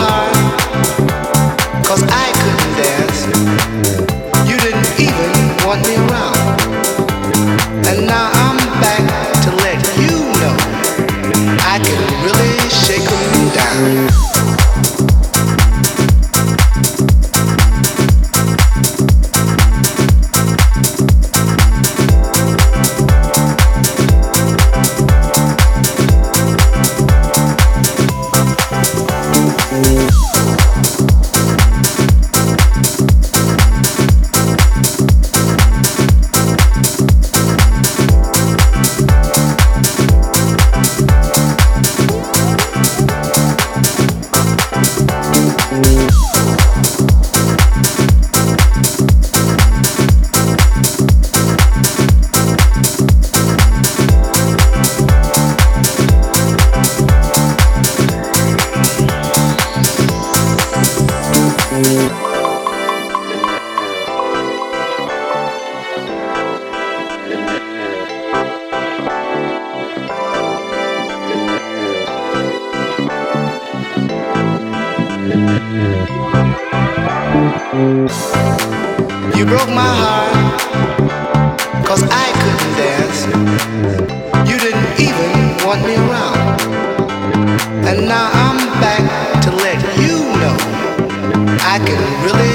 heart, 'cause I couldn't dance. You didn't even want me around. And now I'm back to let you know I can really shake 'em down. You broke my heart, 'cause I couldn't dance. You didn't even want me around. And now I'm back to let you know I can really